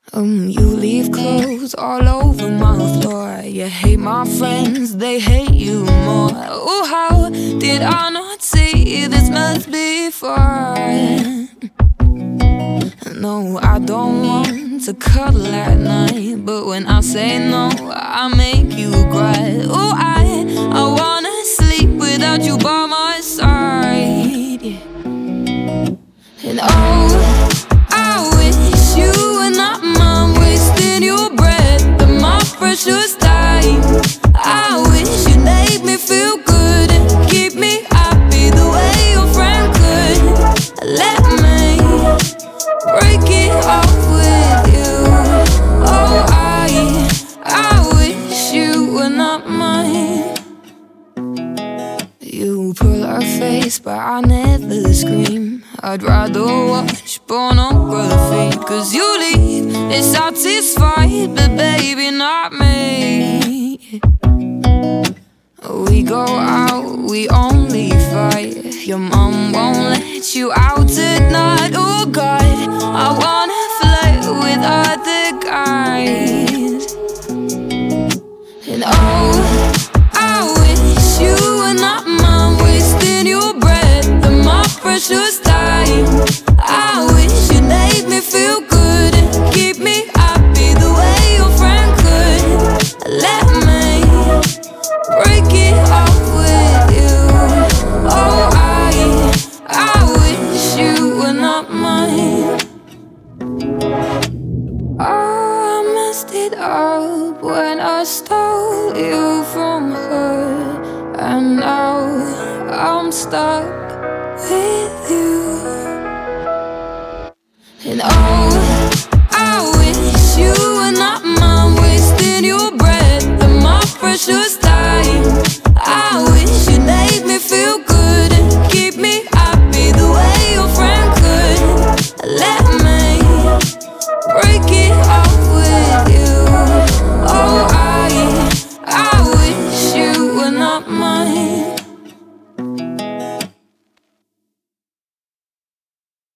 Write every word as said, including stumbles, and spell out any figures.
Um, you leave clothes all over my floor. You hate my friends, they hate you more. Oh, how did I not see this much before? No, I don't want to cuddle at night, but when I say no, I make you cry. Oh, I, I wanna sleep without you by my side, yeah. And oh, I wish you were not mine, wasting your breath and my precious time. I wish you made me feel good and keep me happy the way your friend could. Let me break it off with you. Oh, I, I wish you were not mine. You pull her face, but I never scream. I'd rather watch pornography. Cause you leave, it's satisfied, but baby, not me. We go out, we only fight. Your mom won't let you out tonight. Oh God, I wanna flirt with other guys. And oh, I wish you were not mine, wasting your breath and my precious time. I wish you made me feel good and keep me happy the way your friend could. Let me break it off with you. Oh, I, I wish you were not mine. Oh, I messed it up when I stole you from her, and now I'm stuck